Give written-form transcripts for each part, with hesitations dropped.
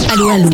Allô, allô.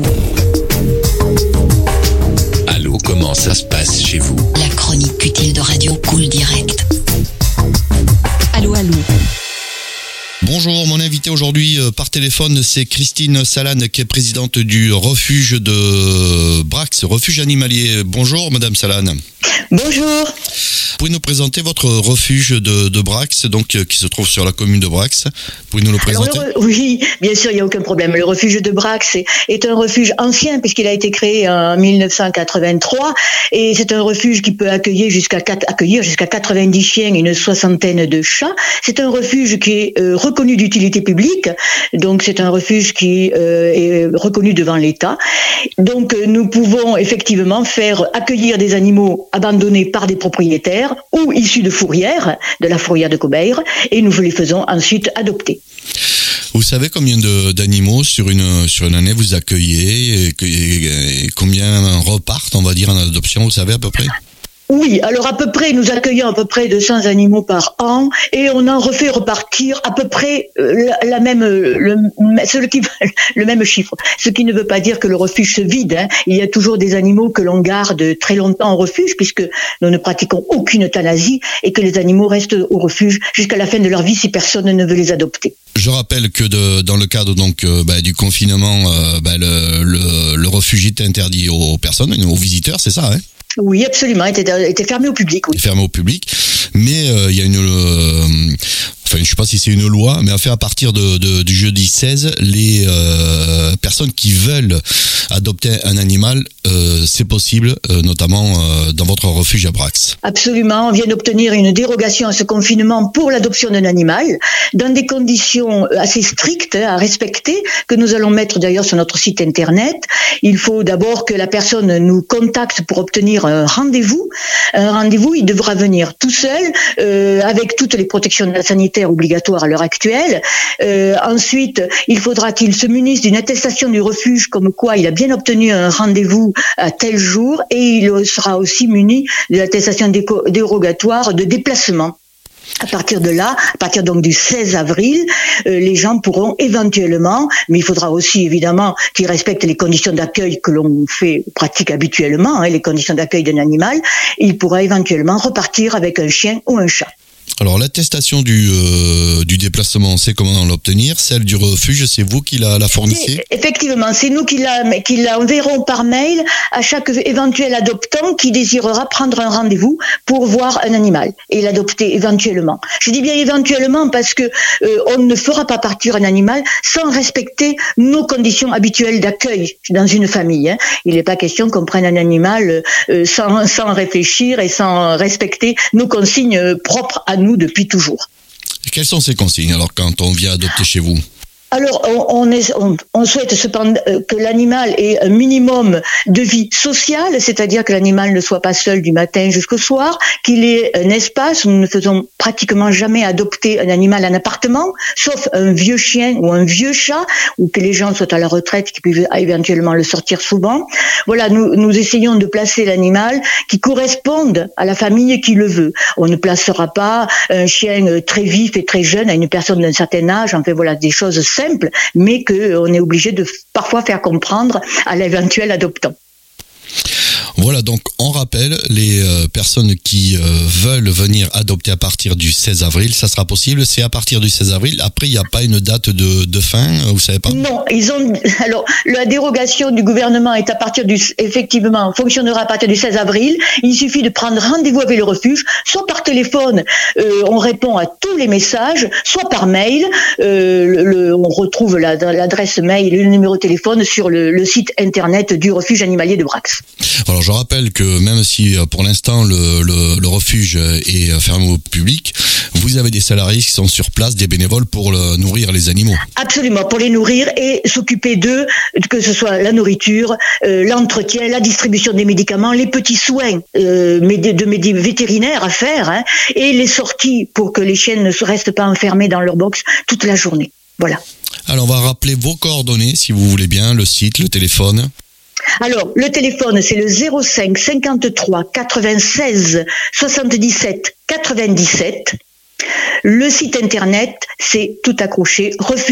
Allô, comment ça se passe chez vous? La chronique utile de Radio Cool Direct. Allô, allô. Bonjour, mon invité aujourd'hui par téléphone, c'est Christine Salane, qui est présidente du refuge de Brax, refuge animalier. Bonjour, Madame Salane. Bonjour. Vous pouvez nous présenter votre refuge de Brax, donc qui se trouve sur la commune de Brax. Vous pouvez nous le présenter? Oui, bien sûr, il n'y a aucun problème. Le refuge de Brax est un refuge ancien puisqu'il a été créé en 1983 et c'est un refuge qui peut accueillir jusqu'à 90 chiens et une soixantaine de chats. C'est un refuge qui est reconnu d'utilité publique, donc c'est un refuge qui est reconnu devant l'État. Donc nous pouvons effectivement faire accueillir des animaux abandonnés par des propriétaires ou issus de fourrières, de la fourrière de Cobeire, et nous les faisons ensuite adopter. Vous savez combien d'animaux sur une année vous accueillez et combien repartent, on va dire, en adoption, vous savez à peu près? Oui, alors à peu près, nous accueillons à peu près 200 animaux par an et on en refait repartir à peu près le même chiffre. Ce qui ne veut pas dire que le refuge se vide. Il y a toujours des animaux que l'on garde très longtemps au refuge puisque nous ne pratiquons aucune euthanasie et que les animaux restent au refuge jusqu'à la fin de leur vie si personne ne veut les adopter. Je rappelle que dans le cadre donc du confinement, le refuge était interdit aux personnes, aux visiteurs, c'est ça, hein? Oui, absolument. Il était fermé au public. Oui. Fermé au public, mais il y a une... Enfin, je sais pas si c'est une loi, mais à partir du jeudi 16, les personnes qui veulent adopter un animal, c'est possible, notamment dans votre refuge à Brax. Absolument, on vient d'obtenir une dérogation à ce confinement pour l'adoption d'un animal, dans des conditions assez strictes à respecter, que nous allons mettre d'ailleurs sur notre site internet. Il faut d'abord que la personne nous contacte pour obtenir un rendez-vous. Un rendez-vous, il devra venir tout seul, avec toutes les protections sanitaires obligatoires à l'heure actuelle. Ensuite, il faudra qu'il se munisse d'une attestation du refuge comme quoi il a bien obtenu un rendez-vous à tel jour et il sera aussi muni de l'attestation dérogatoire de déplacement. À partir de là, à partir donc du 16 avril, les gens pourront éventuellement, mais il faudra aussi évidemment qu'ils respectent les conditions d'accueil que l'on pratique habituellement, les conditions d'accueil d'un animal, et il pourra éventuellement repartir avec un chien ou un chat. Alors l'attestation du déplacement, on sait comment l'obtenir. Celle du refuge, c'est vous qui la fournissez? Effectivement, c'est nous qui l'enverrons par mail à chaque éventuel adoptant qui désirera prendre un rendez-vous pour voir un animal et l'adopter éventuellement. Je dis bien éventuellement parce que on ne fera pas partir un animal sans respecter nos conditions habituelles d'accueil dans une famille. Il n'est pas question qu'on prenne un animal sans réfléchir et sans respecter nos consignes propres à nous depuis toujours. Et quelles sont ces consignes alors quand on vient adopter chez vous? Alors, on souhaite cependant que l'animal ait un minimum de vie sociale, c'est-à-dire que l'animal ne soit pas seul du matin jusqu'au soir, qu'il ait un espace. Nous ne faisons pratiquement jamais adopter un animal en appartement, sauf un vieux chien ou un vieux chat, ou que les gens soient à la retraite, qui peuvent éventuellement le sortir souvent. Voilà, nous essayons de placer l'animal qui corresponde à la famille qui le veut. On ne placera pas un chien très vif et très jeune à une personne d'un certain âge. Enfin voilà, des choses simples, mais qu'on est obligé de parfois faire comprendre à l'éventuel adoptant. Voilà, donc on rappelle les personnes qui veulent venir adopter à partir du 16 avril, ça sera possible, c'est à partir du 16 avril. Après, il n'y a pas une date de fin, vous savez pas? Non, alors la dérogation du gouvernement est fonctionnera à partir du 16 avril. Il suffit de prendre rendez-vous avec le refuge, soit par téléphone, on répond à tous les messages, soit par mail, on retrouve l'adresse mail et le numéro de téléphone sur le site internet du refuge animalier de Brax. Alors je rappelle que même si pour l'instant le refuge est fermé au public, vous avez des salariés qui sont sur place, des bénévoles pour nourrir les animaux. Absolument, pour les nourrir et s'occuper d'eux, que ce soit la nourriture, l'entretien, la distribution des médicaments, les petits soins vétérinaires à faire, et les sorties pour que les chiens ne restent pas enfermés dans leur box toute la journée. Voilà. Alors on va rappeler vos coordonnées si vous voulez bien, le site, le téléphone. Alors, le téléphone, c'est le 05 53 96 77 97. Le site internet, c'est tout accroché,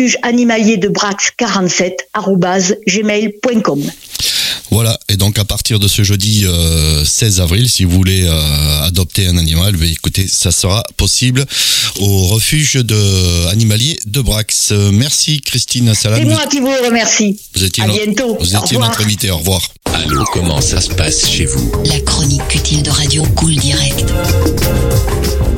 refugeanimalierdebrax47@gmail.com. Voilà, et donc à partir de ce jeudi 16 avril, si vous voulez adopter un animal, écoutez, ça sera possible au refuge animalier de Brax. Merci Christine Salam. C'est moi qui vous remercie. À bientôt. Vous étiez notre invité, au revoir. Allô, comment ça se passe chez vous? La chronique utile de Radio Cool Direct.